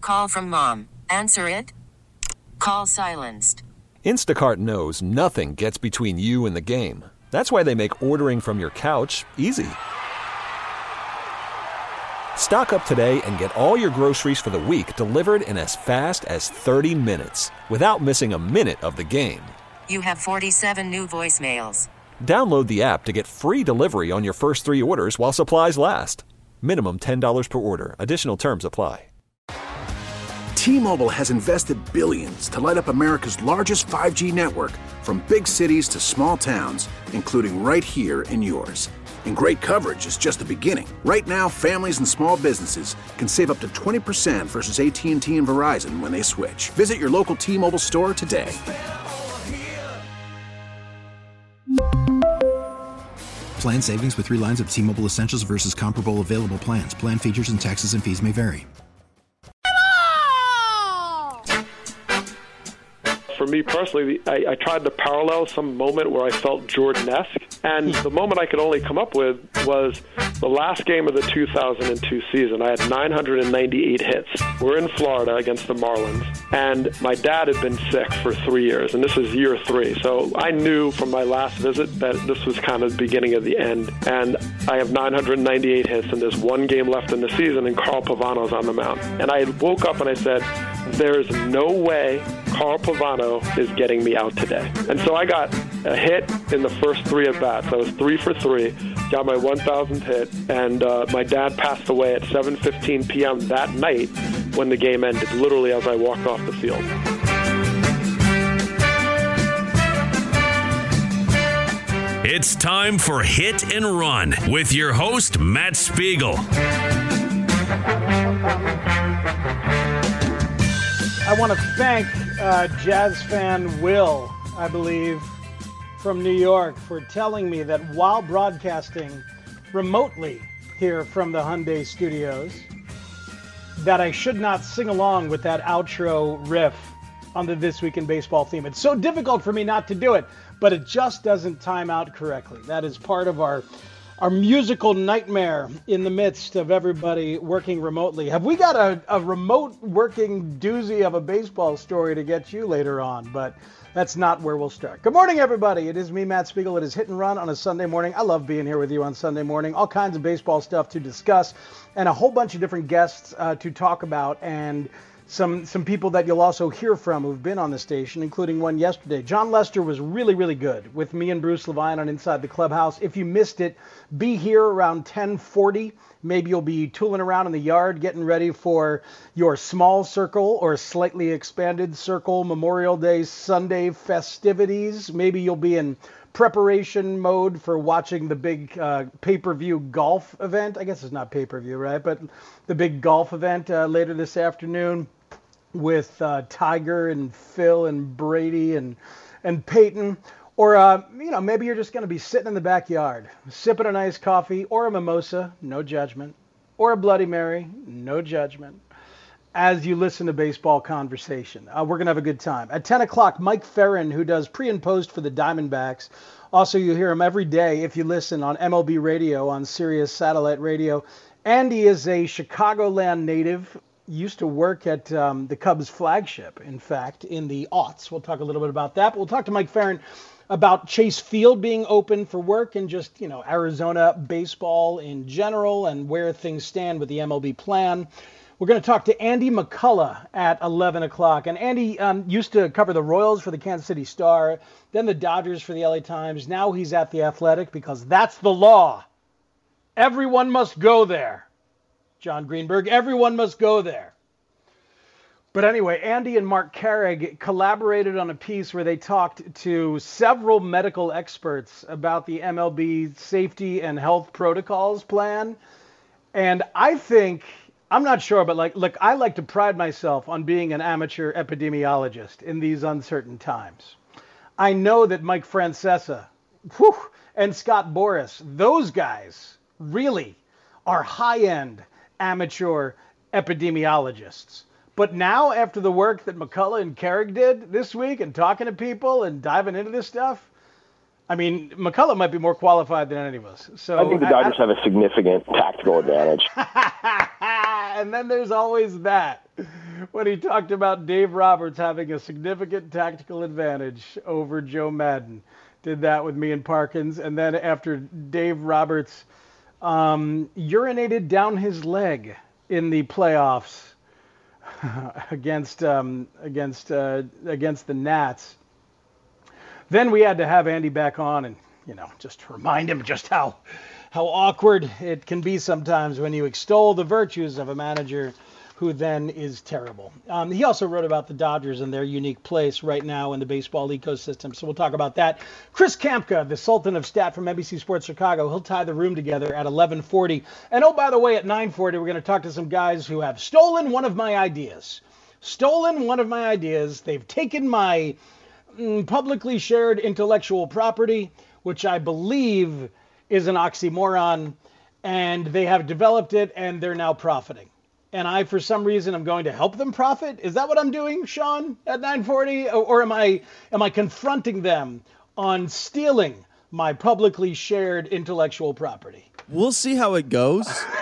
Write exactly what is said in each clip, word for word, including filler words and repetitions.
Call from mom. Answer it. Call silenced. Instacart knows nothing gets between you and the game. That's why they make ordering from your couch easy. Stock up today and get all your groceries for the week delivered in as fast as thirty minutes without missing a minute of the game. You have forty-seven new voicemails. Download the app to get free delivery on your first three orders while supplies last. Minimum ten dollars per order. Additional terms apply. T-Mobile has invested billions to light up America's largest five G network, from big cities to small towns, including right here in yours. And great coverage is just the beginning. Right now, families and small businesses can save up to twenty percent versus A T and T and Verizon when they switch. Visit your local T-Mobile store today. Plan savings with three lines of T-Mobile Essentials versus comparable available plans. Plan features and taxes and fees may vary. For me personally, I, I tried to parallel some moment where I felt Jordan-esque, and the moment I could only come up with was the last game of the two thousand two season. I had nine hundred ninety-eight hits. We're in Florida against the Marlins, and my dad had been sick for three years, and this is year three. So I knew from my last visit that this was kind of the beginning of the end, and I have nine hundred ninety-eight hits, and there's one game left in the season, and Carl Pavano's on the mound. And I woke up and I said, there's no way Carl Pavano is getting me out today. And so I got a hit in the first three at bats. I was three for three, got my one thousandth hit, and uh, my dad passed away at seven fifteen p.m. that night when the game ended, literally as I walked off the field. It's time for Hit and Run with your host, Matt Spiegel. I want to thank uh, Jazz fan Will, I believe, from New York, for telling me that while broadcasting remotely here from the Hyundai Studios, that I should not sing along with that outro riff on the This Week in Baseball theme. It's so difficult for me not to do it, but it just doesn't time out correctly. That is part of our our musical nightmare in the midst of everybody working remotely. Have we got a, a remote working doozy of a baseball story to get you later on? But that's not where we'll start. Good morning, everybody. It is me, Matt Spiegel. It is Hit and Run on a Sunday morning. I love being here with you on Sunday morning. All kinds of baseball stuff to discuss and a whole bunch of different guests uh, to talk about, and Some some people that you'll also hear from who've been on the station, including one yesterday. John Lester was really, really good with me and Bruce Levine on Inside the Clubhouse. If you missed it, be here around ten forty. Maybe you'll be tooling around in the yard, getting ready for your small circle or slightly expanded circle Memorial Day Sunday festivities. Maybe you'll be in preparation mode for watching the big uh, pay-per-view golf event. I guess it's not pay-per-view, right? But the big golf event uh, later this afternoon with uh, Tiger and Phil and Brady and and Peyton. Or, uh, you know, maybe you're just going to be sitting in the backyard, sipping a nice coffee or a mimosa, no judgment, or a Bloody Mary, no judgment, as you listen to Baseball Conversation. Uh, we're going to have a good time. At ten o'clock, Mike Ferrin, who does pre and post for the Diamondbacks. Also, you hear him every day if you listen on M L B Radio, on Sirius Satellite Radio. Andy is a Chicagoland native, used to work at um, the Cubs flagship, in fact, in the aughts. We'll talk a little bit about that. But we'll talk to Mike Ferrin about Chase Field being open for work and just, you know, Arizona baseball in general and where things stand with the M L B plan. We're going to talk to Andy McCullough at eleven o'clock. And Andy um, used to cover the Royals for the Kansas City Star, then the Dodgers for the L A Times. Now he's at the Athletic because that's the law. Everyone must go there. John Greenberg, everyone must go there. But anyway, Andy and Mark Carrig collaborated on a piece where they talked to several medical experts about the M L B safety and health protocols plan. And I think, I'm not sure, but like, look, I like to pride myself on being an amateur epidemiologist in these uncertain times. I know that Mike Francesa whew, and Scott Boras, those guys really are high-end amateur epidemiologists. But now, after the work that McCullough and Carrig did this week and talking to people and diving into this stuff, I mean, McCullough might be more qualified than any of us. So I think the Dodgers I, I, have a significant tactical advantage. And then there's always that. when he talked about Dave Roberts having a significant tactical advantage over Joe Madden. Did that with me and Parkins. And then after Dave Roberts um, urinated down his leg in the playoffs against um, against uh, against the Nats, then we had to have Andy back on and, you know, just remind him just how how awkward it can be sometimes when you extol the virtues of a manager who then is terrible. Um, he also wrote about the Dodgers and their unique place right now in the baseball ecosystem, so we'll talk about that. Chris Kamka, the Sultan of Stat from N B C Sports Chicago, he'll tie the room together at eleven forty. And oh, by the way, at nine forty, we're going to talk to some guys who have stolen one of my ideas. Stolen one of my ideas. They've taken my mm, publicly shared intellectual property, which I believe is an oxymoron, and they have developed it, and they're now profiting. And I, for some reason, am going to help them profit. Is that what I'm doing, Sean, at nine forty? Or, or am I am I confronting them on stealing my publicly shared intellectual property? We'll see how it goes.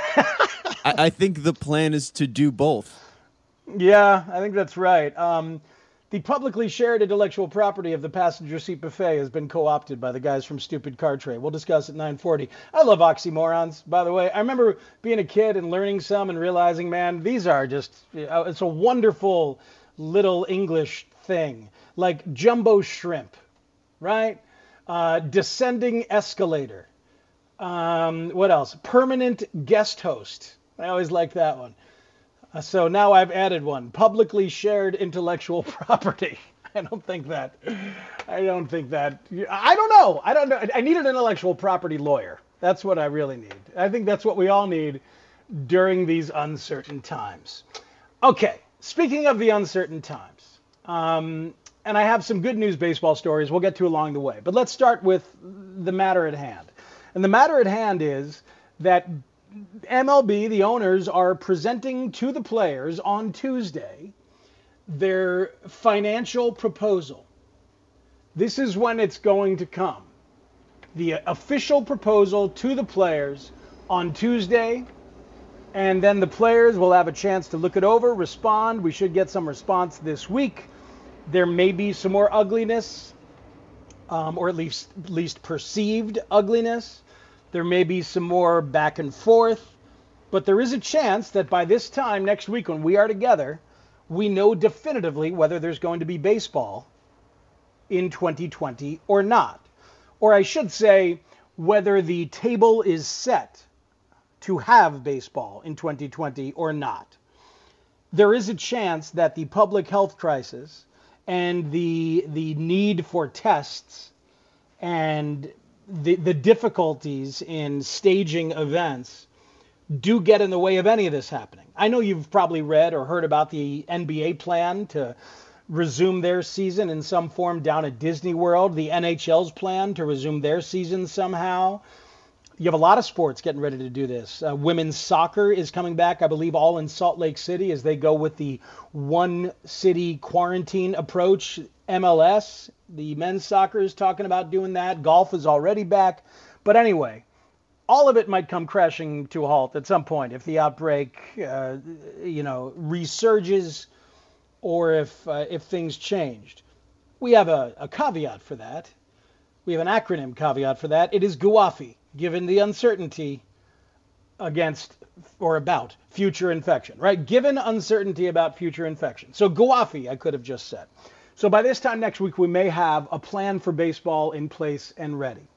I, I think the plan is to do both. Yeah, I think that's right. Um, the publicly shared intellectual property of the passenger seat buffet has been co-opted by the guys from Stupid Car Tray. We'll discuss at nine forty. I love oxymorons, by the way. I remember being a kid and learning some and realizing, man, these are just, it's a wonderful little English thing. Like jumbo shrimp, right? Uh, descending escalator. Um, what else? Permanent guest host. I always like that one. So now I've added one, publicly shared intellectual property. I don't think that, I don't think that, I don't know. I don't know. I need an intellectual property lawyer. That's what I really need. I think that's what we all need during these uncertain times. Okay, speaking of the uncertain times, um, and I have some good news baseball stories we'll get to along the way, but let's start with the matter at hand. And the matter at hand is that M L B, the owners, are presenting to the players on Tuesday their financial proposal. This is when it's going to come. The official proposal to the players on Tuesday, and then the players will have a chance to look it over, respond. We should get some response this week. There may be some more ugliness, um, or at least, at least perceived ugliness. There may be some more back and forth, but there is a chance that by this time next week when we are together, we know definitively whether there's going to be baseball in twenty twenty or not. Or I should say, whether the table is set to have baseball in twenty twenty or not. There is a chance that the public health crisis and the the need for tests and The, the difficulties in staging events do get in the way of any of this happening. I know you've probably read or heard about the N B A plan to resume their season in some form down at Disney World, the N H L's plan to resume their season somehow. You have a lot of sports getting ready to do this. Uh, women's soccer is coming back, I believe, all in Salt Lake City as they go with the one city quarantine approach. M L S, the men's soccer is talking about doing that. Golf is already back. But anyway, all of it might come crashing to a halt at some point if the outbreak, uh, you know, resurges or if uh, if things changed. We have a, a caveat for that. We have an acronym caveat for that. It is GUAFI, given the uncertainty against or about future infection, right? Given uncertainty about future infection. So GUAFI, I could have just said. So by this time next week, we may have a plan for baseball in place and ready.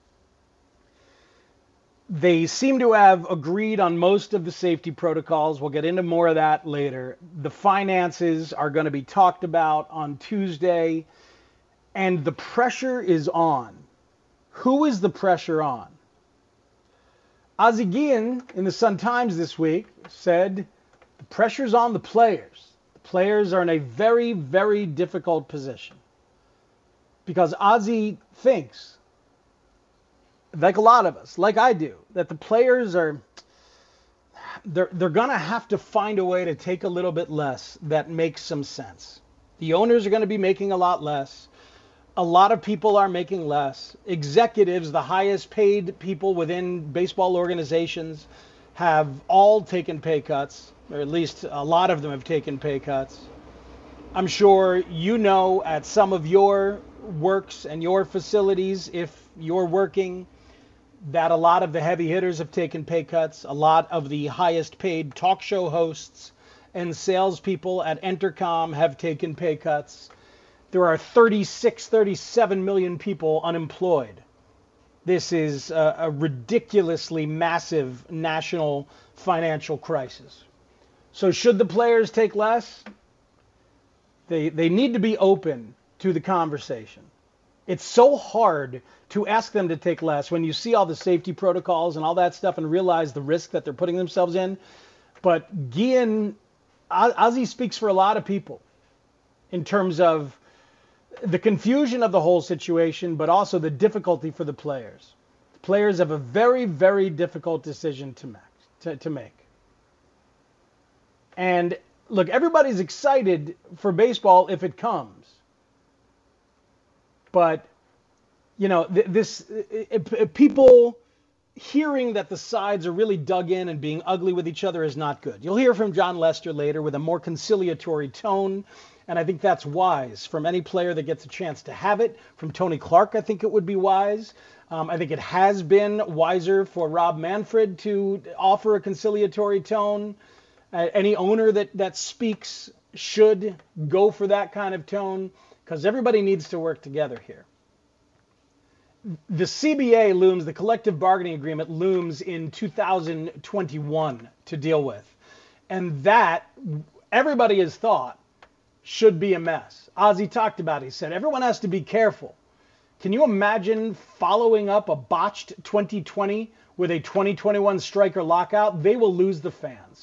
They seem to have agreed on most of the safety protocols. We'll get into more of that later. The finances are going to be talked about on Tuesday, and the pressure is on. Who is the pressure on? Ozzie Guillen in the Sun-Times this week said the pressure's on the players. Players are in a very, very difficult position because Ozzie thinks, like a lot of us, like I do, that the players are, they're, they're going to have to find a way to take a little bit less that makes some sense. The owners are going to be making a lot less. A lot of people are making less. Executives, the highest paid people within baseball organizations, have all taken pay cuts. or at least a lot of them have taken pay cuts. I'm sure you know at some of your works and your facilities, if you're working, that a lot of the heavy hitters have taken pay cuts. A lot of the highest paid talk show hosts and salespeople at Entercom have taken pay cuts. There are thirty-six, thirty-seven million people unemployed. This is a, a ridiculously massive national financial crisis. So should the players take less? They, they need to be open to the conversation. It's so hard to ask them to take less when you see all the safety protocols and all that stuff and realize the risk that they're putting themselves in. But Guillen, Ozzie speaks for a lot of people in terms of the confusion of the whole situation, but also the difficulty for the players. The players have a very, very difficult decision to make. To, to make. And look, everybody's excited for baseball if it comes. But, you know, th- this it, it, people hearing that the sides are really dug in and being ugly with each other is not good. You'll hear from John Lester later with a more conciliatory tone. And I think that's wise from any player that gets a chance to have it. From Tony Clark, I think it would be wise. Um, I think it has been wiser for Rob Manfred to offer a conciliatory tone. Uh, any owner that, that speaks should go for that kind of tone because everybody needs to work together here. The C B A looms, the collective bargaining agreement looms in two thousand twenty-one to deal with. And that, everybody has thought, should be a mess. Ozzie talked about it. He said, everyone has to be careful. Can you imagine following up a botched twenty twenty with a twenty twenty-one striker lockout? They will lose the fans.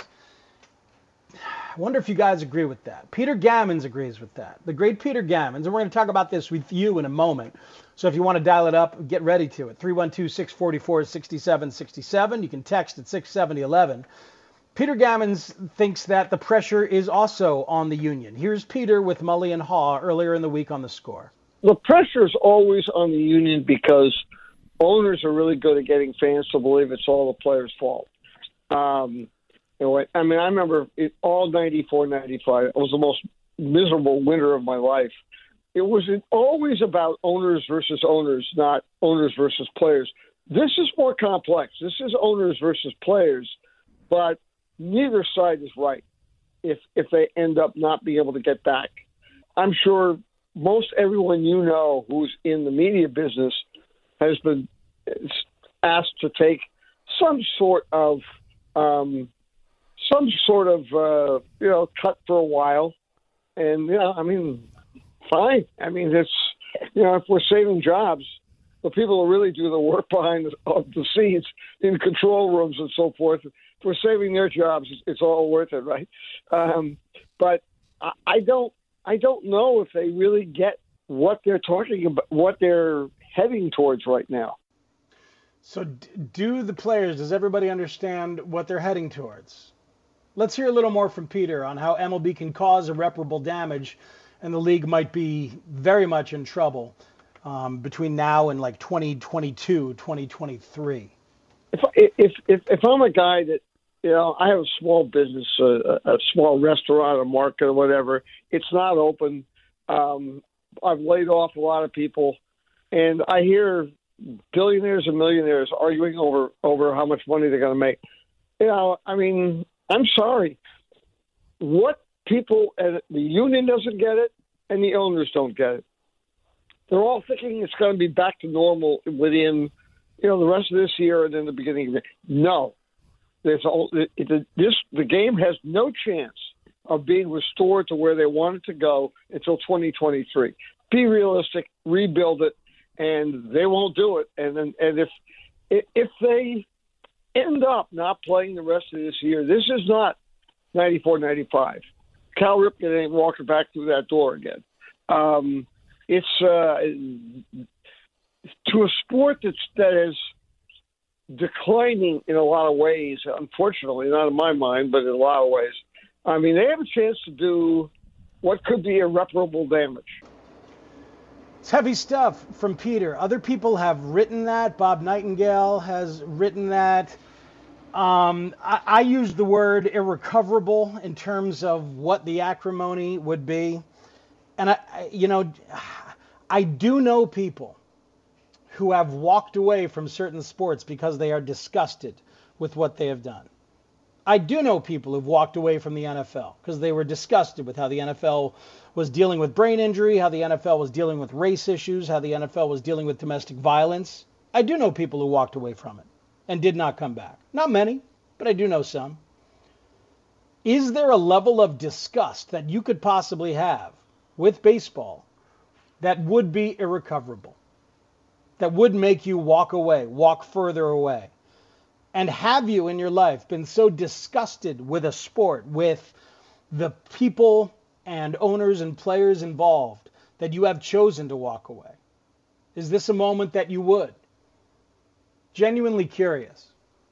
I wonder if you guys agree with that. Peter Gammons agrees with that. The great Peter Gammons. And we're going to talk about this with you in a moment. So if you want to dial it up, get ready to it. three one two, six four four, six seven six seven. You can text at six seven one one. Peter Gammons thinks that the pressure is also on the union. Here's Peter with Mully and Haw earlier in the week on The Score. The pressure is always on the union because owners are really good at getting fans to believe it's all the players' fault. Um, you know, I mean, I remember it, all ninety-four, ninety-five. It was the most miserable winter of my life. It was always about owners versus owners, not owners versus players. This is more complex. This is owners versus players, but neither side is right if if they end up not being able to get back. I'm sure most everyone you know who's in the media business has been asked to take some sort of um, some sort of uh, you know cut for a while, and you know I mean, fine. I mean it's you know if we're saving jobs, the people who really do the work behind the, the scenes in control rooms and so forth. If we're saving their jobs, it's all worth it, right? Um, but I, I don't, I don't know if they really get what they're talking about, what they're heading towards right now. So, do the players? Does everybody understand what they're heading towards? Let's hear a little more from Peter on how M L B can cause irreparable damage, and the league might be very much in trouble um, between now and like twenty twenty-two, twenty twenty-three. If, if if if I'm a guy that, you know, I have a small business, a, a small restaurant, a market, or whatever. It's not open. Um, I've laid off a lot of people, and I hear billionaires and millionaires arguing over over how much money they're going to make. You know, I mean, I'm sorry. What people at the union doesn't get it, and the owners don't get it. They're all thinking it's going to be back to normal within, you know, the rest of this year and then the beginning of it. No, there's all, it, it, this the game has no chance of being restored to where they want it to go until twenty twenty-three. Be realistic, rebuild it, and they won't do it. And then, and if if they end up not playing the rest of this year, this is not ninety-four, ninety-five. Cal Ripken ain't walking back through that door again. Um, it's uh, to a sport that's that is declining in a lot of ways. Unfortunately, not in my mind, but in a lot of ways. I mean, they have a chance to do what could be irreparable damage. It's heavy stuff from Peter. Other people have written that. Bob Nightingale has written that. Um, I, I use the word irrecoverable in terms of what the acrimony would be. And, I, I, you know, I do know people who have walked away from certain sports because they are disgusted with what they have done. I do know people who've walked away from the N F L because they were disgusted with how the N F L was dealing with brain injury, how the N F L was dealing with race issues, how the N F L was dealing with domestic violence. I do know people who walked away from it and did not come back. Not many, but I do know some. Is there a level of disgust that you could possibly have with baseball that would be irrecoverable, that would make you walk away, walk further away? And have you in your life been so disgusted with a sport, with the people and owners and players involved, that you have chosen to walk away? Is this a moment that you would? Genuinely curious.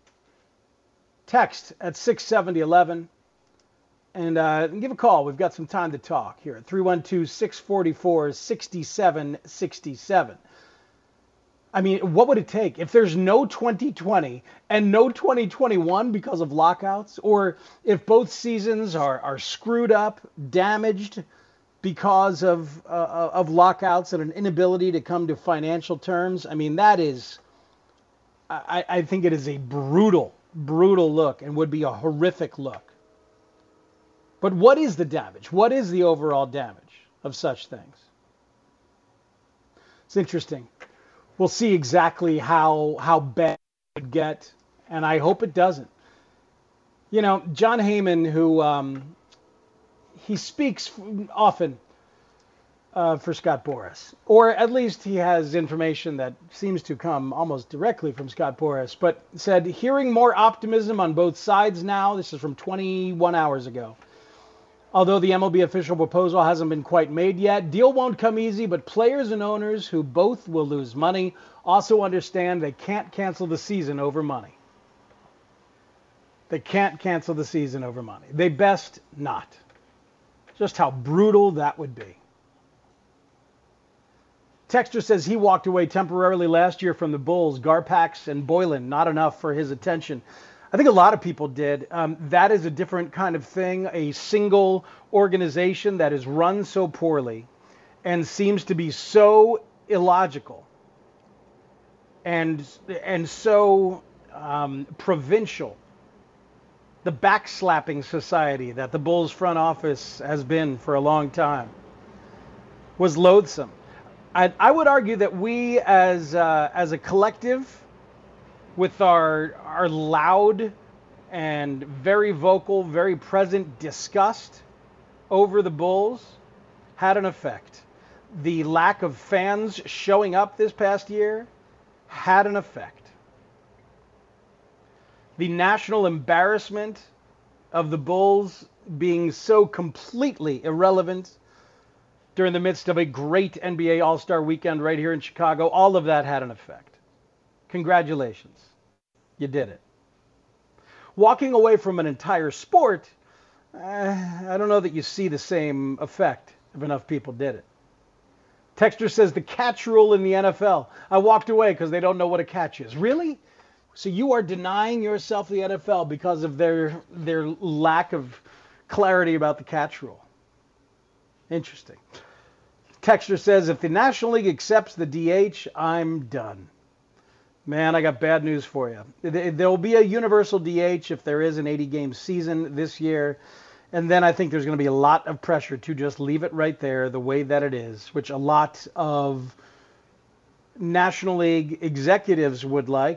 Text at six seventy eleven and uh, give a call. We've got some time to talk here at three one two, six four four, six seven six seven. I mean, what would it take if there's no twenty twenty and no twenty twenty-one because of lockouts, or if both seasons are, are screwed up, damaged because of uh, of lockouts and an inability to come to financial terms? I mean, that is, I, I think it is a brutal, brutal look and would be a horrific look. But what is the damage? What is the overall damage of such things? It's interesting. We'll see exactly how how bad it would get, and I hope it doesn't. You know, John Heyman, who um, he speaks often uh, for Scott Boras, or at least he has information that seems to come almost directly from Scott Boras, but said, hearing more optimism on both sides now. This is from twenty-one hours ago. Although the M L B official proposal hasn't been quite made yet, deal won't come easy, but players and owners who both will lose money also understand they can't cancel the season over money. They can't cancel the season over money. They best not. Just how brutal that would be. Texter says he walked away temporarily last year from the Bulls. Garpax and Boylan, not enough for his attention. I think a lot of people did. Um, that is a different kind of thing. A single organization that is run so poorly and seems to be so illogical and and so um, provincial. The backslapping society that the Bulls front office has been for a long time was loathsome. I, I would argue that we as uh, as a collective, with our our loud and very vocal, very present disgust over the Bulls, had an effect. The lack of fans showing up this past year had an effect. The national embarrassment of the Bulls being so completely irrelevant during the midst of a great N B A All-Star weekend right here in Chicago, all of that had an effect. Congratulations. You did it. Walking away from an entire sport, uh, I don't know that you see the same effect if enough people did it. Texter says the catch rule in the N F L. I walked away because they don't know what a catch is. Really? So you are denying yourself the N F L because of their their lack of clarity about the catch rule. Interesting. Texter says if the National League accepts the D H, I'm done. Man, I got bad news for you. There will be a universal D H if there is an eighty-game season this year. And then I think there's going to be a lot of pressure to just leave it right there the way that it is, which a lot of National League executives would like.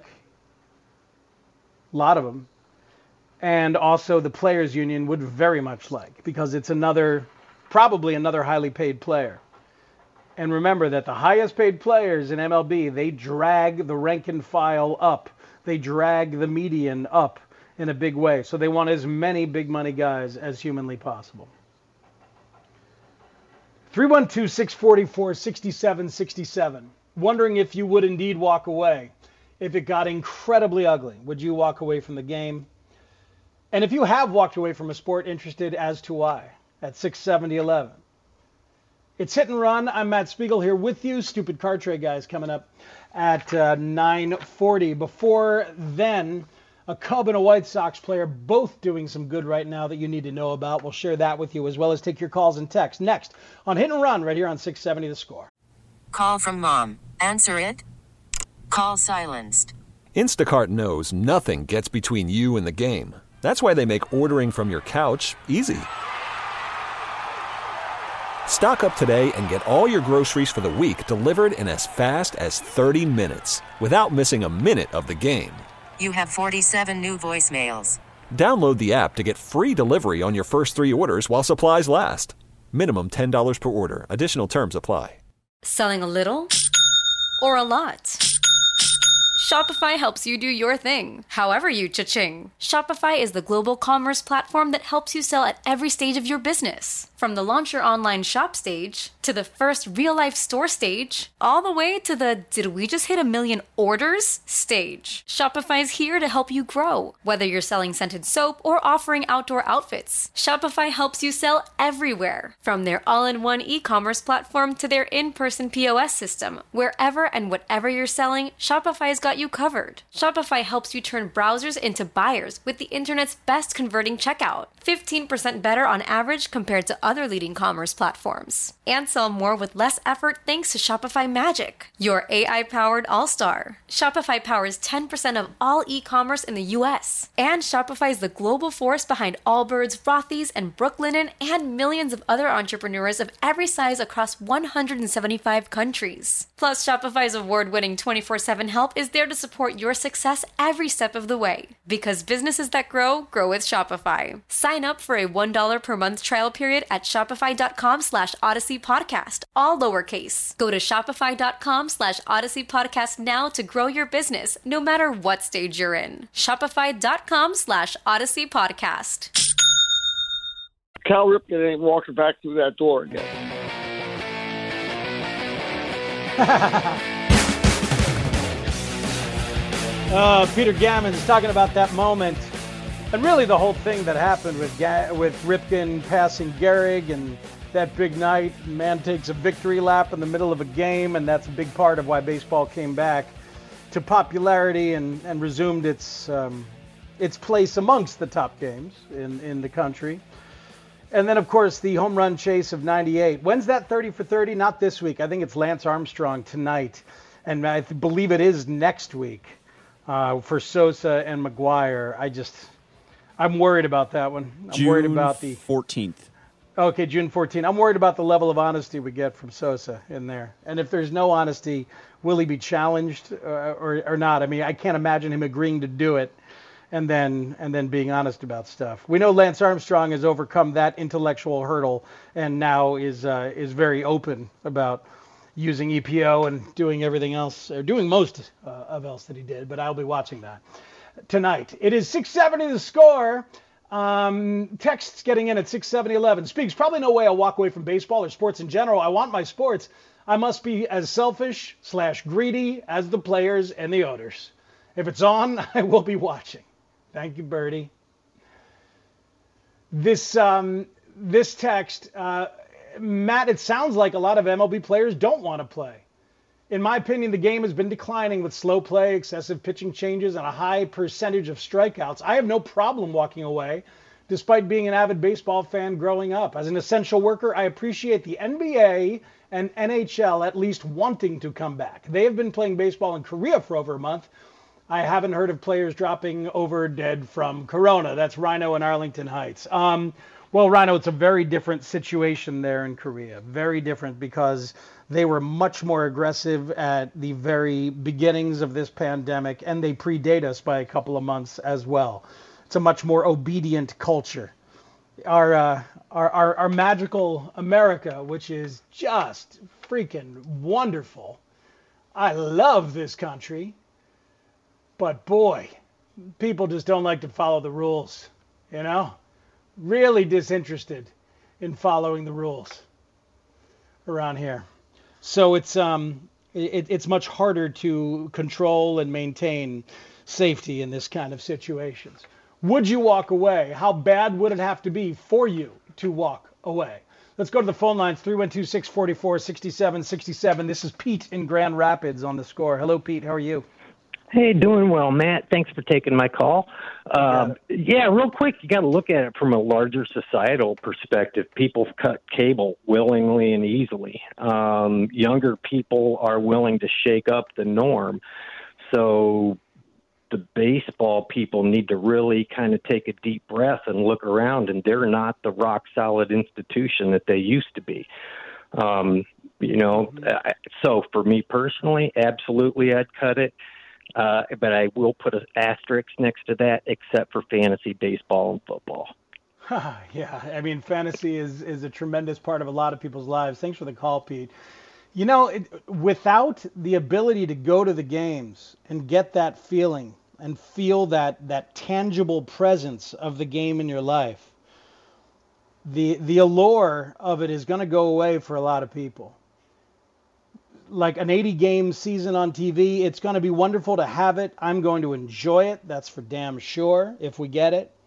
A lot of them. And also the Players Union would very much like, because it's another, probably another highly paid player. And remember that the highest paid players in M L B, they drag the rank and file up. They drag the median up in a big way. So they want as many big money guys as humanly possible. three one two, six four four, six seven six seven. Wondering if you would indeed walk away. If it got incredibly ugly, would you walk away from the game? And if you have walked away from a sport, interested as to why, at six seventy eleven. It's Hit and Run. I'm Matt Spiegel here with you. Stupid Car Tray guys coming up at uh, nine forty. Before then, a Cub and a White Sox player, both doing some good right now that you need to know about. We'll share that with you as well as take your calls and texts. Next on Hit and Run right here on six seventy The Score. Call from mom. Answer it. Call silenced. Instacart knows nothing gets between you and the game. That's why they make ordering from your couch easy. Stock up today and get all your groceries for the week delivered in as fast as thirty minutes without missing a minute of the game. You have forty-seven new voicemails. Download the app to get free delivery on your first three orders while supplies last. Minimum ten dollars per order. Additional terms apply. Selling a little or a lot? Shopify helps you do your thing, however you cha-ching. Shopify is the global commerce platform that helps you sell at every stage of your business. From the launch your online shop stage, to the first real-life store stage, all the way to the did we just hit a million orders stage. Shopify's here to help you grow. Whether you're selling scented soap or offering outdoor outfits, Shopify helps you sell everywhere. From their all-in-one e-commerce platform to their in-person P O S system, wherever and whatever you're selling, Shopify's got you covered. Shopify helps you turn browsers into buyers with the internet's best converting checkout. fifteen percent better on average compared to other leading commerce platforms. And sell more with less effort thanks to Shopify Magic, your A I-powered all-star. Shopify powers ten percent of all e-commerce in the U S. And Shopify is the global force behind Allbirds, Rothy's, and Brooklinen, and millions of other entrepreneurs of every size across one hundred seventy-five countries. Plus, Shopify's award-winning twenty-four seven help is there to support your success every step of the way. Because businesses that grow, grow with Shopify. Sign up for a one dollar per month trial period at shopify.com slash Odyssey Podcast, all lowercase. Go to shopify.com slash Odyssey Podcast now to grow your business, no matter what stage you're in. Shopify.com slash Odyssey Podcast. Cal Ripken ain't walking back through that door again. uh, Peter Gammons talking about that moment. And really the whole thing that happened with Ga- with Ripken passing Gehrig and that big night, man takes a victory lap in the middle of a game, and that's a big part of why baseball came back to popularity and, and resumed its um, its place amongst the top games in, in the country. And then, of course, the home run chase of ninety-eight. When's that thirty for thirty? Not this week. I think it's Lance Armstrong tonight. And I th- believe it is next week uh, for Sosa and McGuire. I just... I'm worried about that one. I'm June worried about the fourteenth. Okay, June fourteenth. I'm worried about the level of honesty we get from Sosa in there. And if there's no honesty, will he be challenged uh, or or not? I mean, I can't imagine him agreeing to do it and then and then being honest about stuff. We know Lance Armstrong has overcome that intellectual hurdle and now is uh, is very open about using E P O and doing everything else, or doing most uh, of else that he did. But I'll be watching that tonight. It is six seventy The Score. Um, texts getting in at six seventy eleven. Speaks, probably no way I'll walk away from baseball or sports in general. I want my sports. I must be as selfish slash greedy as the players and the owners. If it's on, I will be watching. Thank you, Birdie. This um, this text, uh, Matt, it sounds like a lot of M L B players don't want to play. In my opinion, the game has been declining with slow play, excessive pitching changes, and a high percentage of strikeouts. I have no problem walking away, despite being an avid baseball fan growing up. As an essential worker, I appreciate the N B A and N H L at least wanting to come back. They have been playing baseball in Korea for over a month. I haven't heard of players dropping over dead from corona. That's Rhino in Arlington Heights. Um, well, Rhino, it's a very different situation there in Korea. Very different because they were much more aggressive at the very beginnings of this pandemic, and they predate us by a couple of months as well. It's a much more obedient culture. Our, uh, our, our, our magical America, which is just freaking wonderful. I love this country. But boy, people just don't like to follow the rules, you know? Really disinterested in following the rules around here. So it's um it, it's much harder to control and maintain safety in this kind of situations. Would you walk away? How bad would it have to be for you to walk away? Let's go to the phone lines, three one two, six four four, six seven six seven. This is Pete in Grand Rapids on The Score. Hello, Pete. How are you? Hey, doing well, Matt. Thanks for taking my call. Uh, yeah, real quick, you got to look at it from a larger societal perspective. People cut cable willingly and easily. Um, younger people are willing to shake up the norm. So the baseball people need to really kind of take a deep breath and look around, and they're not the rock-solid institution that they used to be. Um, you know, mm-hmm. So for me personally, absolutely I'd cut it. Uh, but I will put an asterisk next to that, except for fantasy baseball and football. Yeah, I mean, fantasy is, is a tremendous part of a lot of people's lives. Thanks for the call, Pete. You know, it, without the ability to go to the games and get that feeling and feel that, that tangible presence of the game in your life, the the allure of it is going to go away for a lot of people. Like an eighty-game season on T V, it's going to be wonderful to have it. I'm going to enjoy it. That's for damn sure if we get it.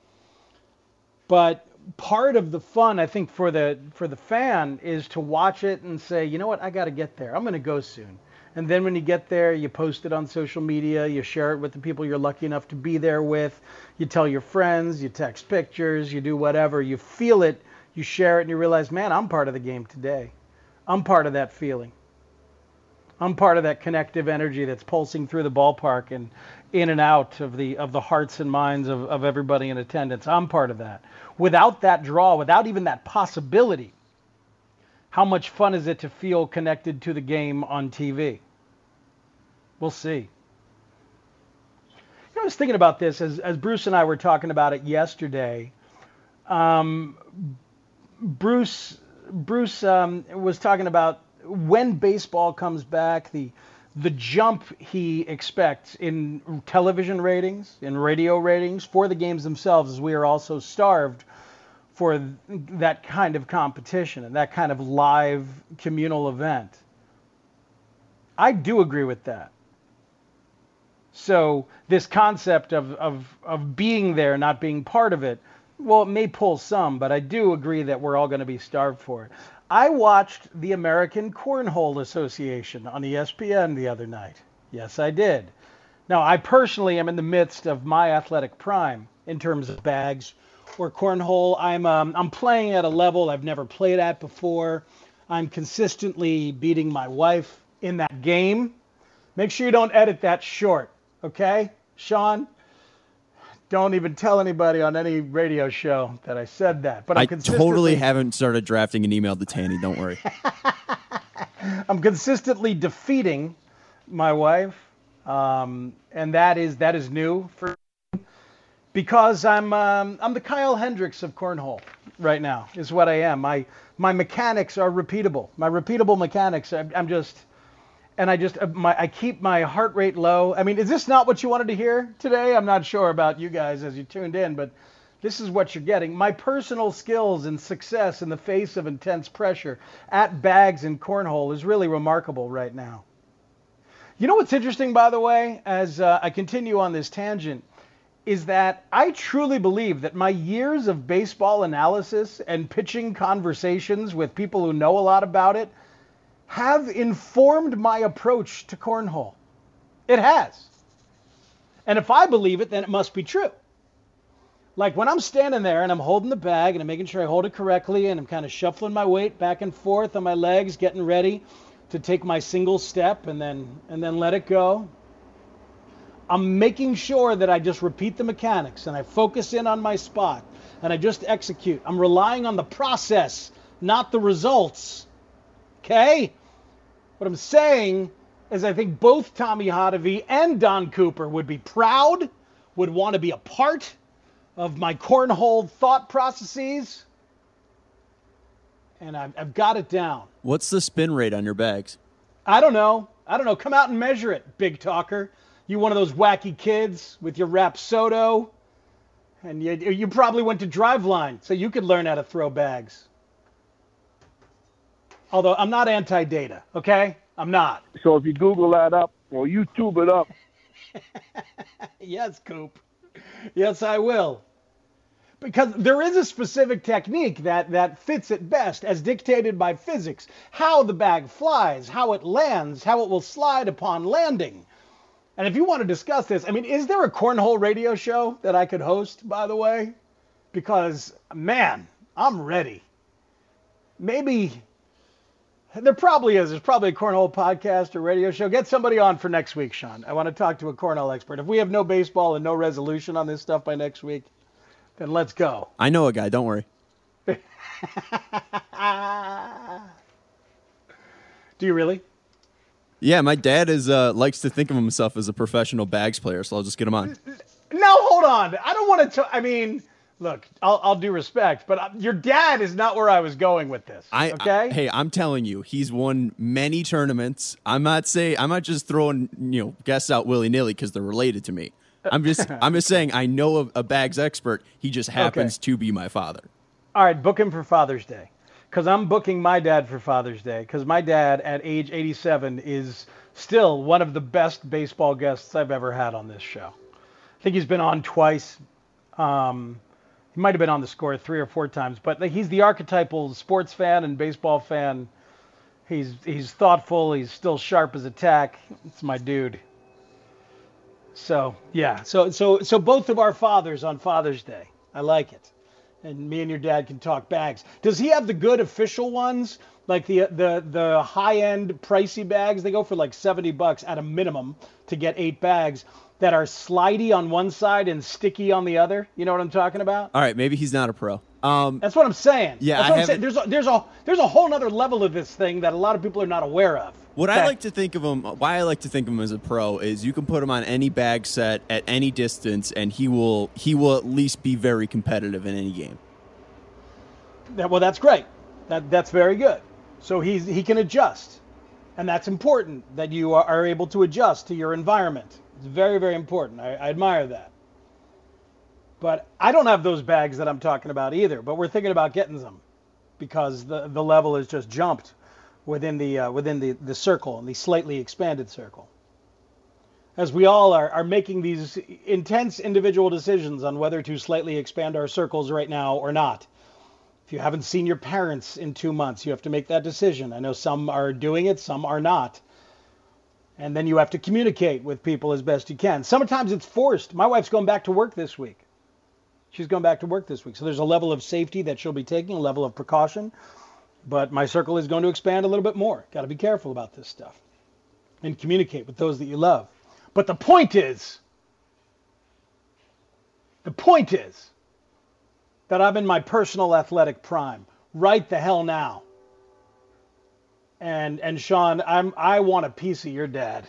But part of the fun, I think, for the for the fan is to watch it and say, you know what, I got to get there. I'm going to go soon. And then when you get there, you post it on social media, you share it with the people you're lucky enough to be there with, you tell your friends, you text pictures, you do whatever, you feel it, you share it, and you realize, man, I'm part of the game today. I'm part of that feeling. I'm part of that connective energy that's pulsing through the ballpark and in and out of the of the hearts and minds of, of everybody in attendance. I'm part of that. Without that draw, without even that possibility, how much fun is it to feel connected to the game on T V? We'll see. You know, I was thinking about this as, as Bruce and I were talking about it yesterday. Um, Bruce Bruce um, was talking about when baseball comes back, the the jump he expects in television ratings, in radio ratings for the games themselves, as we are also starved for that kind of competition and that kind of live communal event. I do agree with that. So this concept of, of, of being there, not being part of it, well, it may pull some, but I do agree that we're all going to be starved for it. I watched the American Cornhole Association on E S P N the other night. Yes, I did. Now, I personally am in the midst of my athletic prime in terms of bags or cornhole. I'm um, I'm playing at a level I've never played at before. I'm consistently beating my wife in that game. Make sure you don't edit that short, okay, Sean? Don't even tell anybody on any radio show that I said that. But I'm I consistently... totally haven't started drafting an email to Tanny. Don't worry. I'm consistently defeating my wife, um, and that is that is new for me because I'm um, I'm the Kyle Hendricks of cornhole right now. Is what I am. My my mechanics are repeatable. My repeatable mechanics. I'm, I'm just. And I just, my, I keep my heart rate low. I mean, is this not what you wanted to hear today? I'm not sure about you guys as you tuned in, but this is what you're getting. My personal skills and success in the face of intense pressure at bags and cornhole is really remarkable right now. You know what's interesting, by the way, as uh, I continue on this tangent, is that I truly believe that my years of baseball analysis and pitching conversations with people who know a lot about it have informed my approach to cornhole. It has. And if I believe it, then it must be true. Like when I'm standing there and I'm holding the bag and I'm making sure I hold it correctly and I'm kind of shuffling my weight back and forth on my legs, getting ready to take my single step and then and then let it go. I'm making sure that I just repeat the mechanics and I focus in on my spot and I just execute. I'm relying on the process, not the results. Okay? What I'm saying is I think both Tommy Hotovy and Don Cooper would be proud, would want to be a part of my cornhole thought processes, and I've, I've got it down. What's the spin rate on your bags? I don't know. I don't know. Come out and measure it, big talker. You one of those wacky kids with your Rapsodo, and you, you probably went to Driveline, so you could learn how to throw bags. Although I'm not anti-data, okay? I'm not. So if you Google that up or YouTube it up. Yes, Coop. Yes, I will. Because there is a specific technique that, that fits it best as dictated by physics. How the bag flies, how it lands, how it will slide upon landing. And if you want to discuss this, I mean, is there a cornhole radio show that I could host, by the way? Because, man, I'm ready. Maybe, there probably is. There's probably a cornhole podcast or radio show. Get somebody on for next week, Sean. I want to talk to a cornhole expert. If we have no baseball and no resolution on this stuff by next week, then let's go. I know a guy. Don't worry. Do you really? Yeah, my dad is uh, likes to think of himself as a professional bags player, so I'll just get him on. No, hold on. I don't want to. I mean, look, I'll, I'll do respect, but your dad is not where I was going with this. I, okay. I, hey, I'm telling you, he's won many tournaments. I'm not saying I'm not just throwing you know guests out willy nilly because they're related to me. I'm just I'm just saying I know a, a bags expert. He just happens okay. to be my father. All right, book him for Father's Day. Because I'm booking my dad for Father's Day. Because my dad, at age eighty-seven, is still one of the best baseball guests I've ever had on this show. I think he's been on twice. Um, he might have been on The Score three or four times. But he's the archetypal sports fan and baseball fan. He's he's thoughtful. He's still sharp as a tack. It's my dude. So yeah. So so so both of our fathers on Father's Day. I like it. And me and your dad can talk bags. Does he have the good official ones, like the the the high end pricey bags? They go for like seventy bucks at a minimum to get eight bags that are slidey on one side and sticky on the other. You know what I'm talking about? All right, maybe he's not a pro. Um, That's what I'm saying. Yeah, That's I what I'm saying. haven't- There's a, there's a there's a whole other level of this thing that a lot of people are not aware of. What Okay. I like to think of him, why I like to think of him as a pro, is you can put him on any bag set at any distance, and he will he will at least be very competitive in any game. That, well, that's great. That that's very good. So he's he can adjust, and that's important that you are, are able to adjust to your environment. It's very very important. I, I admire that. But I don't have those bags that I'm talking about either. But we're thinking about getting them because the the level has just jumped within the uh, within the the circle and the slightly expanded circle. As we all are are making these intense individual decisions on whether to slightly expand our circles right now or not. If you haven't seen your parents in two months, you have to make that decision. I know some are doing it, some are not. And then you have to communicate with people as best you can. Sometimes it's forced. My wife's going back to work this week. She's going back to work this week. So there's a level of safety that she'll be taking, a level of precaution. But my circle is going to expand a little bit more. Got to be careful about this stuff. And communicate with those that you love. But the point is, the point is, that I'm in my personal athletic prime right the hell now. And and Sean, I'm I want a piece of your dad.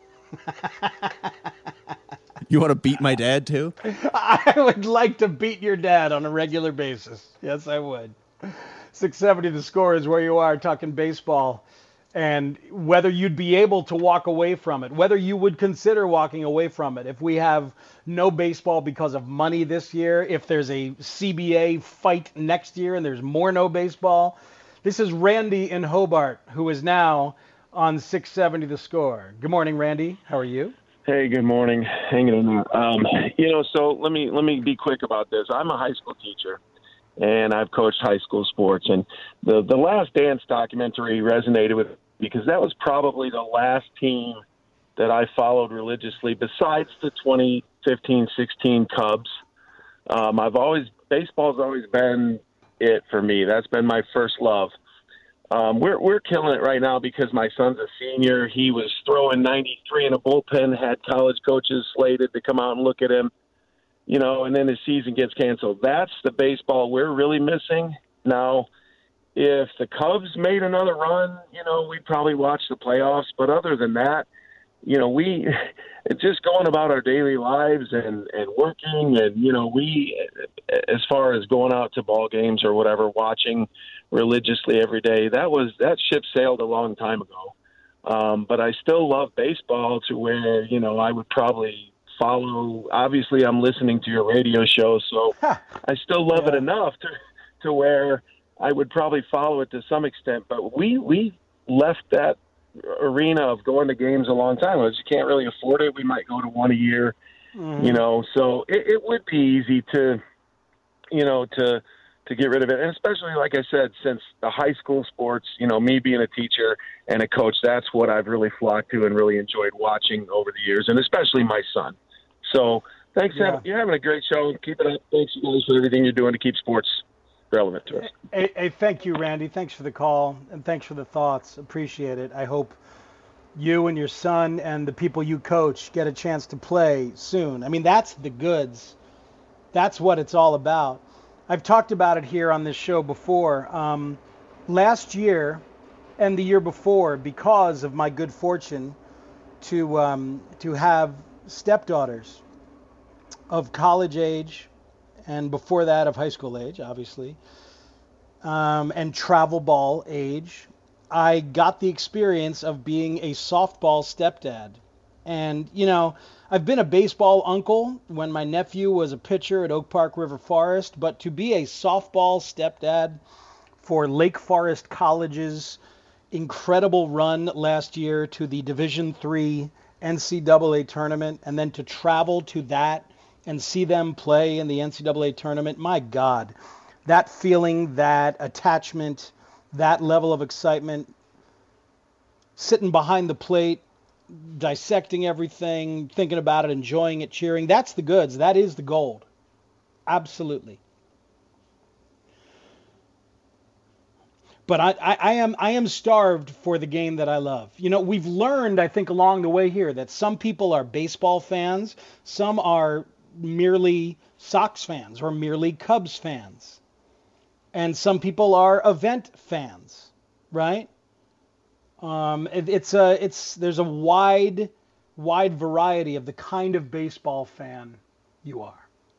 You want to beat my dad too? I would like to beat your dad on a regular basis. Yes, I would. six seventy The Score is where you are talking baseball. And whether you'd be able to walk away from it, whether you would consider walking away from it if we have no baseball because of money this year, if there's a C B A fight next year and there's more no baseball. This is Randy in Hobart, who is now on six seventy The Score. Good morning, Randy. How are you? Hey, good morning. Hanging in there. Um, you know, so let me let me be quick about this. I'm a high school teacher, and I've coached high school sports. And the the Last Dance documentary resonated with me because that was probably the last team that I followed religiously besides the twenty fifteen sixteen Cubs. Um, I've always baseball's always been it for me. That's been my first love. Um, we're we're killing it right now because my son's a senior. He was throwing ninety-three in a bullpen, had college coaches slated to come out and look at him, you know, and then his season gets canceled. That's the baseball we're really missing. Now, if the Cubs made another run, you know, we'd probably watch the playoffs. But other than that, you know, we it's just going about our daily lives and, and working. And, you know, we, as far as going out to ball games or whatever, watching religiously every day, that was that ship sailed a long time ago. Um, but I still love baseball to where, you know, I would probably follow. Obviously, I'm listening to your radio show, so I still love yeah. it enough to to where I would probably follow it to some extent. But we we left that arena of going to games a long time. I just can't really afford it. We might go to one a year, mm-hmm. you know. So it, it would be easy to, you know, to to get rid of it. And especially, like I said, since the high school sports, you know, me being a teacher and a coach, that's what I've really flocked to and really enjoyed watching over the years, and especially my son. So thanks. Yeah. You're having a great show. Keep it up. Thanks, you guys, for everything you're doing to keep sports relevant to us. Hey, hey, thank you, Randy. Thanks for the call, and thanks for the thoughts. Appreciate it. I hope you and your son and the people you coach get a chance to play soon. I mean, that's the goods. That's what it's all about. I've talked about it here on this show before. Um, last year and the year before, because of my good fortune to um, to have stepdaughters of college age, and before that of high school age, obviously, um, and travel ball age, I got the experience of being a softball stepdad. And, you know, I've been a baseball uncle when my nephew was a pitcher at Oak Park River Forest, but to be a softball stepdad for Lake Forest College's incredible run last year to the Division three N C double A tournament, and then to travel to that and see them play in the N C double A tournament, my God, that feeling, that attachment, that level of excitement, sitting behind the plate, dissecting everything, thinking about it, enjoying it, cheering. That's the goods. That is the gold. Absolutely. But I, I, I am I am starved for the game that I love. You know, we've learned, I think, along the way here that some people are baseball fans, some are merely Sox fans or merely Cubs fans, and some people are event fans, right? Um, it, it's a, it's, there's a wide, wide variety of the kind of baseball fan you are.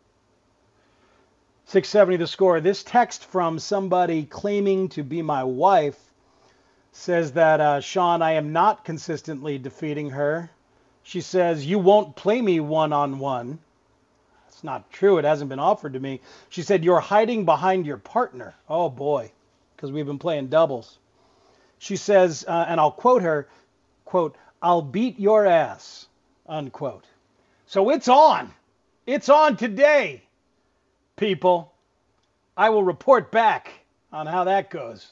six seventy The Score. This text from somebody claiming to be my wife says that, uh, Sean, I am not consistently defeating her. She says, you won't play me one-on-one. That's not true. It hasn't been offered to me. She said, you're hiding behind your partner. Oh, boy, because we've been playing doubles. She says, uh, and I'll quote her, quote, I'll beat your ass, unquote. So it's on. It's on today, people. I will report back on how that goes.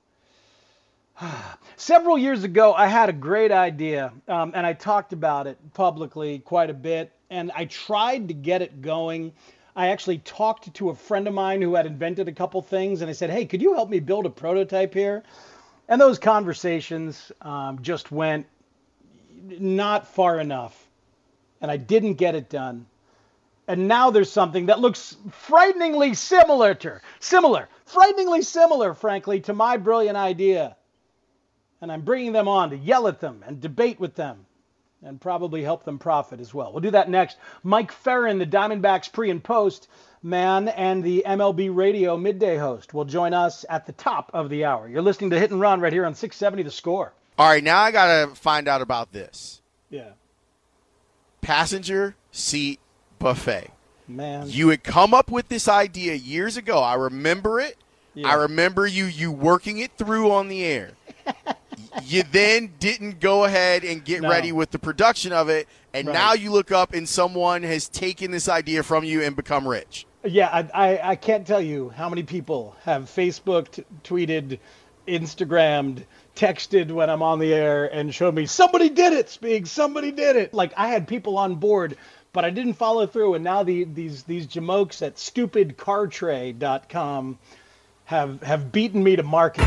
Several years ago, I had a great idea, um, and I talked about it publicly quite a bit, and I tried to get it going. I actually talked to a friend of mine who had invented a couple things, and I said, hey, could you help me build a prototype here? And those conversations um, just went not far enough, and I didn't get it done. And now there's something that looks frighteningly similar to, similar, frighteningly similar, frankly, to my brilliant idea. And I'm bringing them on to yell at them and debate with them and probably help them profit as well. We'll do that next. Mike Ferrin, the Diamondbacks pre and post man and the M L B Radio midday host, will join us at the top of the hour. You're listening to Hit and Run right here on six seventy The Score. All right, now I got to find out about this. Yeah. Passenger seat buffet. Man. You had come up with this idea years ago. I remember it. Yeah. I remember you you working it through on the air. You then didn't go ahead and get No. ready with the production of it, and Right. now you look up and someone has taken this idea from you and become rich. Yeah, I, I, I can't tell you how many people have Facebooked, tweeted, Instagrammed, texted when I'm on the air and showed me, somebody did it, Speak, somebody did it. Like, I had people on board, but I didn't follow through, and now the, these these jamokes at stupid car tray dot com have, have beaten me to market.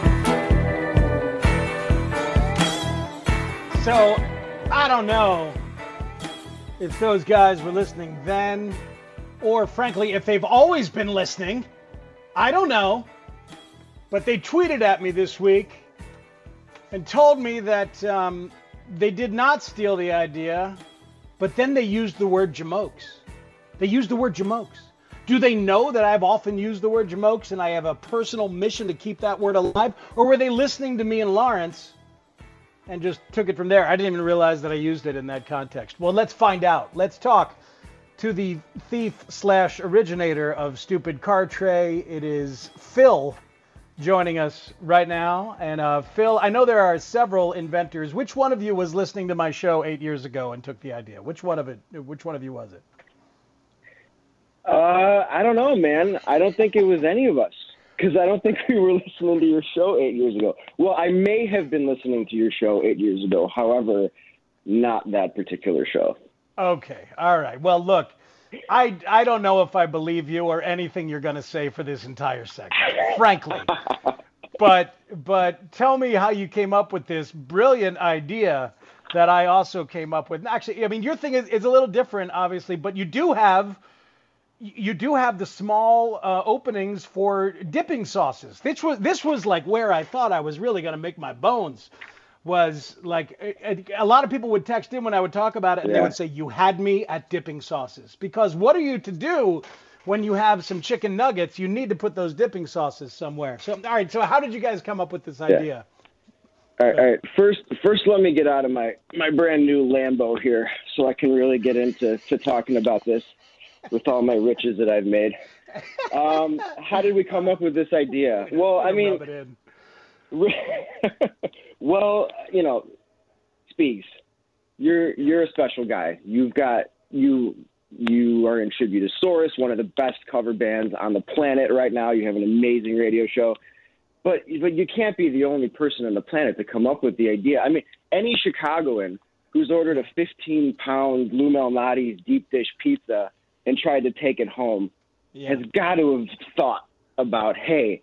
So, I don't know if those guys were listening then, or frankly, if they've always been listening. I don't know. But they tweeted at me this week and told me that um, they did not steal the idea, but then they used the word jamokes. They used the word jamokes. Do they know that I've often used the word jamokes and I have a personal mission to keep that word alive? Or were they listening to me and Lawrence and just took it from there? I didn't even realize that I used it in that context. Well, let's find out. Let's talk to the thief slash originator of Stupid Car Tray. It is Phil joining us right now. And uh, Phil, I know there are several inventors. Which one of you was listening to my show eight years ago and took the idea? Which one of it? Which one of you was it? Uh, I don't know, man. I don't think it was any of us because I don't think we were listening to your show eight years ago. Well, I may have been listening to your show eight years ago. However, not that particular show. Okay. All right. Well, look, I, I don't know if I believe you or anything you're going to say for this entire segment, frankly. But but tell me how you came up with this brilliant idea that I also came up with. Actually, I mean, your thing is, is a little different, obviously, but you do have you do have the small uh, openings for dipping sauces. This was this was like where I thought I was really going to make my bones. Was like a, a lot of people would text in when I would talk about it, and Yeah. they would say, "You had me at dipping sauces." Because what are you to do when you have some chicken nuggets? You need to put those dipping sauces somewhere. So, all right. So, how did you guys come up with this idea? All right, all right. First, first, let me get out of my, my brand new Lambo here, so I can really get into to talking about this with all my riches that I've made. Um, how did we come up with this idea? Well, I mean, Rub it in. well, you know, Speaks, you're you're a special guy. You've got you you are in Tributosaurus, one of the best cover bands on the planet right now. You have an amazing radio show. But but you can't be the only person on the planet to come up with the idea. I mean, any Chicagoan who's ordered a fifteen pound Lou Malnati's deep dish pizza and tried to take it home Yeah. has got to have thought about, hey,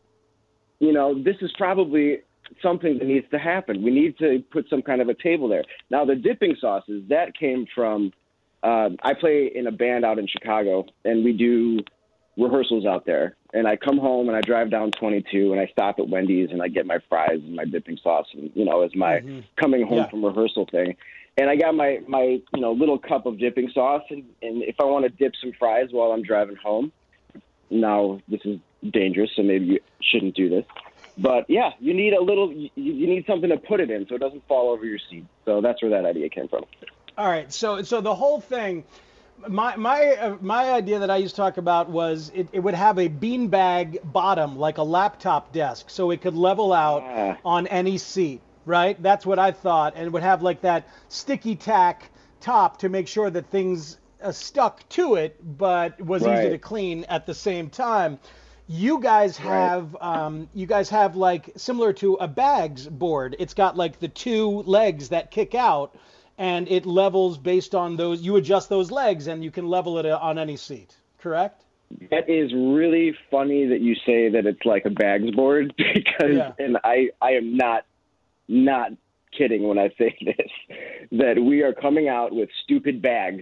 you know, this is probably something that needs to happen. We need to put some kind of a table there. Now, the dipping sauces, that came from, uh, I play in a band out in Chicago, and we do rehearsals out there. And I come home and I drive down twenty-two and I stop at Wendy's and I get my fries and my dipping sauce, and, you know, as my Mhm. coming home Yeah. from rehearsal thing. And I got my, my, you know, little cup of dipping sauce. And, and if I want to dip some fries while I'm driving home, now this is dangerous, so maybe you shouldn't do this. But yeah, you need a little, you, you need something to put it in so it doesn't fall over your seat. So that's where that idea came from. All right, so so the whole thing, my my uh, my idea that I used to talk about was it, it would have a beanbag bottom like a laptop desk, so it could level out Ah. on any seat, right? That's what I thought, and it would have like that sticky tack top to make sure that things uh, stuck to it, but was easy Right. to clean at the same time. You guys have um, you guys have like similar to a bags board. It's got like the two legs that kick out, and it levels based on those. You adjust those legs, and you can level it on any seat. Correct? That is really funny that you say that it's like a bags board because, Yeah. and I, I am not, not kidding when I say this, that we are coming out with stupid bags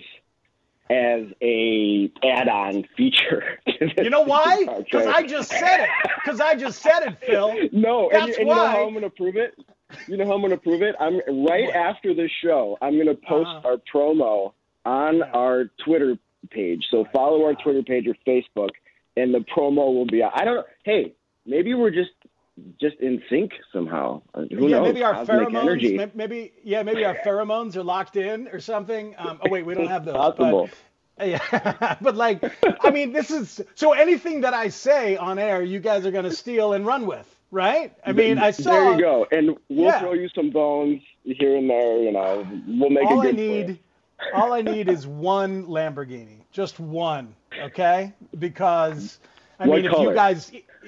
as a add-on feature. to this You know why? podcast. Because I just said it. Because I just said it, Phil. No, and, That's you, and you know why. how I'm going to prove it? You know how I'm going to prove it? I'm right after the show. I'm going to post Uh-huh. our promo on our Twitter page. So follow our Twitter page or Facebook, and the promo will be out. I don't. Hey, maybe we're just just in sync somehow. Who yeah, knows? maybe our Cosmic pheromones. energy. may- Maybe yeah, maybe our pheromones are locked in or something. Um, oh wait, we don't have those. Possible. But, yeah, but like, I mean, this is so anything that I say on air, you guys are gonna steal and run with, right? I mean, I saw. There you go, and we'll Yeah. throw you some bones here and there. You know, we'll make all it I good. need, all I need is one Lamborghini, just one, okay? Because I What mean, if color? you guys,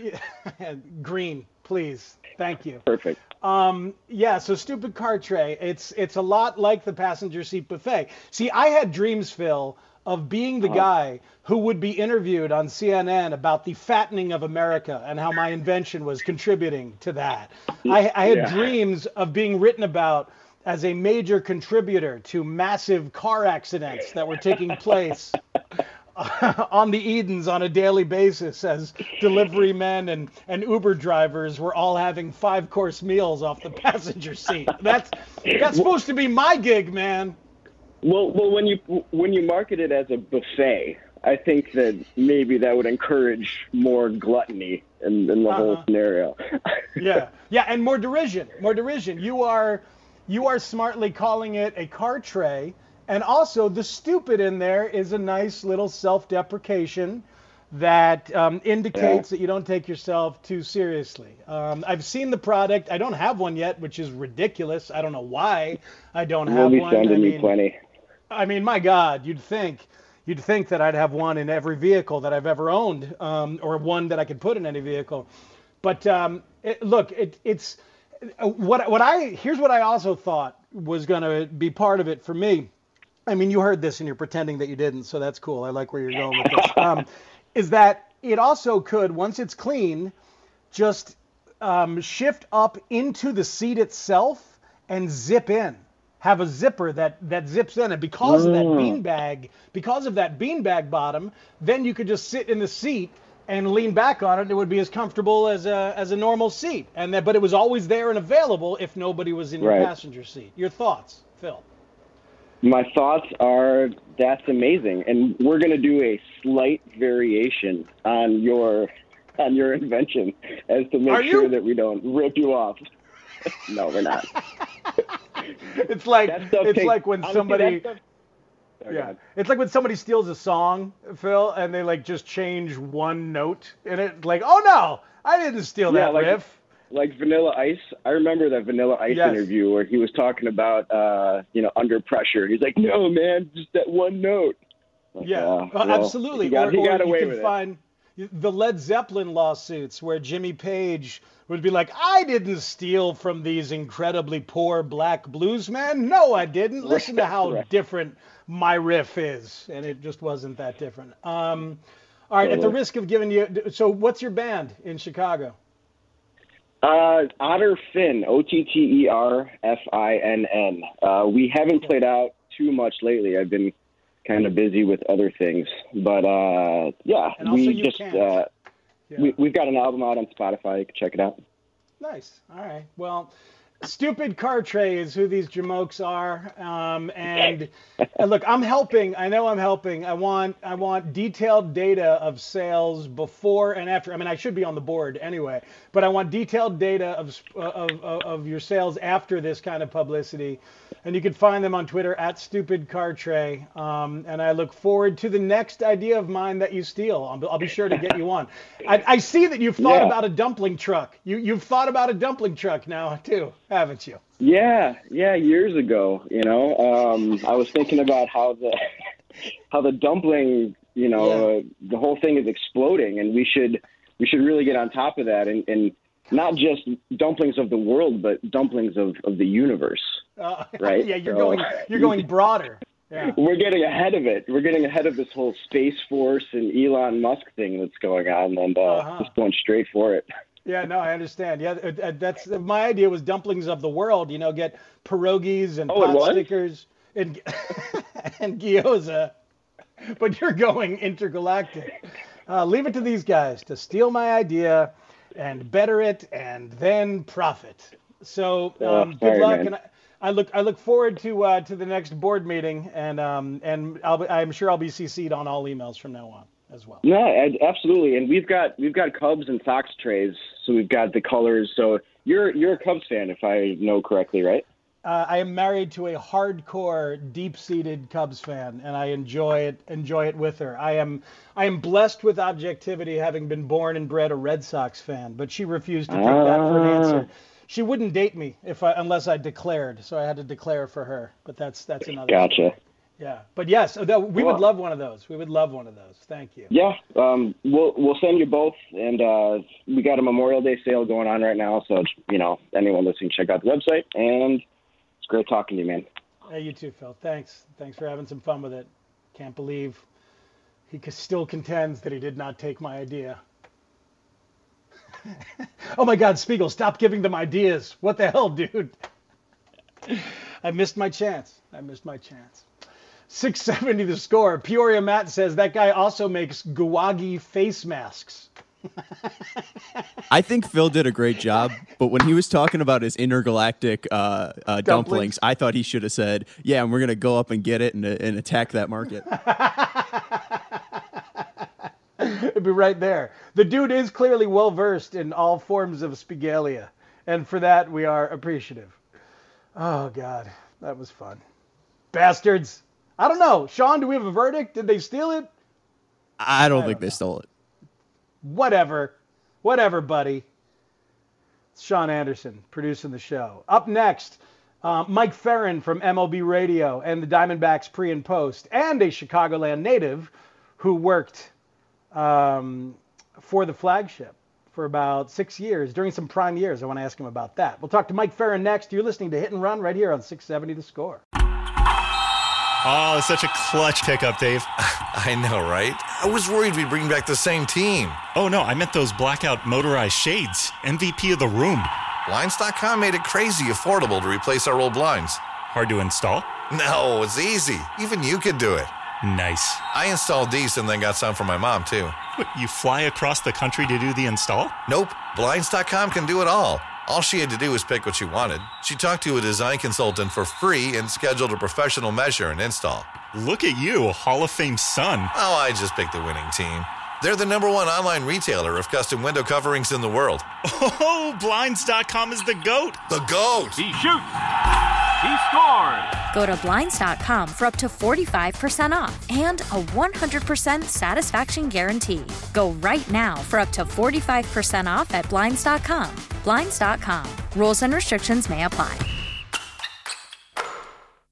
green, please, thank you. Perfect. Um, yeah, so stupid car tray. It's it's a lot like the passenger seat buffet. See, I had dreams, Phil, of being the Uh-huh. guy who would be interviewed on C N N about the fattening of America and how my invention was contributing to that. I, I had Yeah. dreams of being written about as a major contributor to massive car accidents that were taking place on the Edens on a daily basis as delivery men and, and Uber drivers were all having five course meals off the passenger seat. That's that's supposed to be my gig, man. Well, well, when you when you market it as a buffet, I think that maybe that would encourage more gluttony in, in the whole Uh-huh. scenario. Yeah, yeah, and more derision, more derision. You are you are smartly calling it a car tray, and also the stupid in there is a nice little self-deprecation that um, indicates that you don't take yourself too seriously. Um, I've seen the product. I don't have one yet, which is ridiculous. I don't know why I don't We'll have be one. sending I you mean, plenty. I mean, my God, you'd think, you'd think that I'd have one in every vehicle that I've ever owned, um, or one that I could put in any vehicle. But um, it, look, it, it's what what I here's what I also thought was going to be part of it for me. I mean, you heard this and you're pretending that you didn't, so that's cool. I like where you're going with this. Um, is that it also could, once it's clean, just um, shift up into the seat itself and zip in. Have a zipper that, that zips in. And because of that beanbag, because of that beanbag bottom, then you could just sit in the seat and lean back on it, and it would be as comfortable as a as a normal seat. And that, but it was always there and available if nobody was in your Right. passenger seat. Your thoughts, Phil? My thoughts are that's amazing, and we're going to do a slight variation on your on your invention as to make Are sure you? that we don't rip you off. No, we're not. It's like That stuff it's takes- like when honestly, somebody that stuff- Oh, yeah, God. it's like when somebody steals a song, Phil, and they like just change one note in it. Like, oh no, I didn't steal Yeah, that like- riff. Like Vanilla Ice. I remember that Vanilla Ice Yes. interview where he was talking about, uh, you know, Under Pressure. He's like, no, man, just that one note. Like, Yeah, uh, well, well, absolutely. He got, or he got or away you with can it. find the Led Zeppelin lawsuits where Jimmy Page would be like, I didn't steal from these incredibly poor black bluesmen. No, I didn't. Listen to how Right. different my riff is. And it just wasn't that different. Um, all right, at the Totally. risk of giving you, so what's your band in Chicago? Uh, Otter Finn, O T T E R F I N N. Uh, we haven't played out too much lately. I've been kind of busy with other things. But, uh, yeah, And also we you just, can't. uh, Yeah. we, we've got an album out on Spotify. You can check it out. Nice. All right. Well, Stupid Car Tray is who these jamokes are. Um, and, and look, I'm helping. I know I'm helping. I want I want detailed data of sales before and after. I mean, I should be on the board anyway, but I want detailed data of of of, of your sales after this kind of publicity. And you can find them on Twitter at Stupid Car Tray. Um, and I look forward to the next idea of mine that you steal. I'll, I'll be sure to get you on. I, I see that you've thought Yeah. about a dumpling truck. You you've thought about a dumpling truck now too, haven't you? Yeah, yeah, years ago, you know, um, I was thinking about how the how the dumpling, you know, uh, the whole thing is exploding, and we should we should really get on top of that, and, and not just dumplings of the world, but dumplings of, of the universe, Uh, right? yeah, you're So- going you're going broader. Yeah. We're getting ahead of it. We're getting ahead of this whole Space Force and Elon Musk thing that's going on, and uh, Uh-huh. just going straight for it. Yeah, no, I understand. Yeah, uh, uh, that's my idea was dumplings of the world. You know, get pierogies and Oh, it pot was? stickers and and gyoza, but you're going intergalactic. Uh, leave it to these guys to steal my idea and better it and then profit. So Oh, um, good sorry, luck, man. and I, I look I look forward to uh, to the next board meeting, and um and I'll be, I'm sure I'll be C C'd on all emails from now on as well. No, I- absolutely, and we've got we've got Cubs and Sox trays, so we've got the colors. So you're you're a Cubs fan, if I know correctly, right? Uh, I am married to a hardcore, deep-seated Cubs fan, and I enjoy it. Enjoy it with her. I am, I am blessed with objectivity, having been born and bred a Red Sox fan. But she refused to take that for an answer. She wouldn't date me if I, unless I declared. So I had to declare for her. But that's that's another. Gotcha. story. Yeah. But yes, so that, we Well- would love one of those. We would love one of those. Thank you. Yeah, um, we'll we'll send you both, and uh, we got a Memorial Day sale going on right now. So you know, anyone listening, check out the website, and it's great talking to you, man. Hey, you too, Phil. Thanks. Thanks for having some fun with it. Can't believe he c- still contends that he did not take my idea. Oh my God, Spiegel, stop giving them ideas. What the hell, dude? I missed my chance. I missed my chance. six seventy the score. Peoria Matt says that guy also makes guwagi face masks. I think Phil did a great job, but when he was talking about his intergalactic uh, uh, dumplings. Dumplings. I thought he should have said, "Yeah, and we're gonna go up and get it and, and attack that market." It'd be right there. The dude is clearly well versed in all forms of spigalia, and for that we are appreciative. Oh God, that was fun. Bastards. I don't know. Sean, do we have a verdict? Did they steal it? I don't think they stole it. Whatever. Whatever, buddy. It's Sean Anderson producing the show. Up next, Uh, Mike Ferrin from M L B Radio and the Diamondbacks pre and post, and a Chicagoland native who worked um, for the flagship for about six years, during some prime years. I want to ask him about that. We'll talk to Mike Ferrin next. You're listening to Hit and Run right here on six seventy The Score. Oh, such a clutch pickup, Dave. I know, right? I was worried we'd bring back the same team. Oh, no, I meant those blackout motorized shades. M V P of the room. Blinds dot com made it crazy affordable to replace our old blinds. Hard to install? No, it's easy. Even you could do it. Nice. I installed these and then got some for my mom, too. What, you fly across the country to do the install? Nope. Blinds dot com can do it all. All she had to do was pick what she wanted. She talked to a design consultant for free and scheduled a professional measure and install. Look at you, a Hall of Fame son. Oh, I just picked the winning team. They're the number one online retailer of custom window coverings in the world. Oh, Blinds dot com is the GOAT. The GOAT. He shoots. He scores. Go to Blinds dot com for up to forty-five percent off and a one hundred percent satisfaction guarantee. Go right now for up to forty-five percent off at Blinds dot com. Blinds dot com. Rules and restrictions may apply.